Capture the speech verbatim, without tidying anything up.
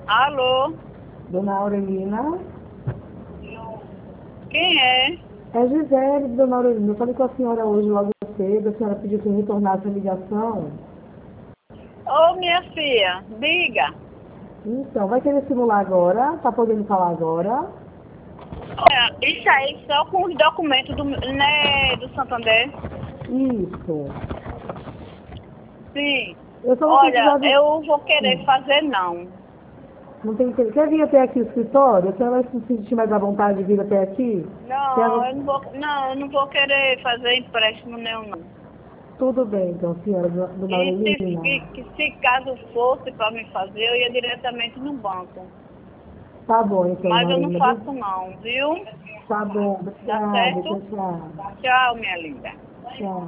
Alô? Dona Aurelina? Quem é? É Gisele, Dona Aurelina. Eu falei com a senhora hoje, logo cedo. A senhora pediu que eu retornasse a ligação. Ô, minha filha, diga. Então, vai querer simular agora? Tá podendo falar agora? Olha, isso aí só com os documentos do, né, do Santander. Isso. Sim. Eu só vou Olha, precisar de... eu vou querer Hum. fazer não. Não tem que... Quer vir até aqui no escritório? A senhora vai se sentir mais à vontade de vir até aqui? Não, Quero... eu não vou, não, eu não vou querer fazer empréstimo nenhum, não. Tudo bem, então, senhora, Dona E se, que, Aurelina. que se caso fosse para me fazer, eu ia diretamente no banco. Tá bom, então, Mas Dona eu não Aurelina. faço não, viu? Tá bom, Tá obrigada. certo? Tchau, tchau. Tchau, minha linda. Tchau.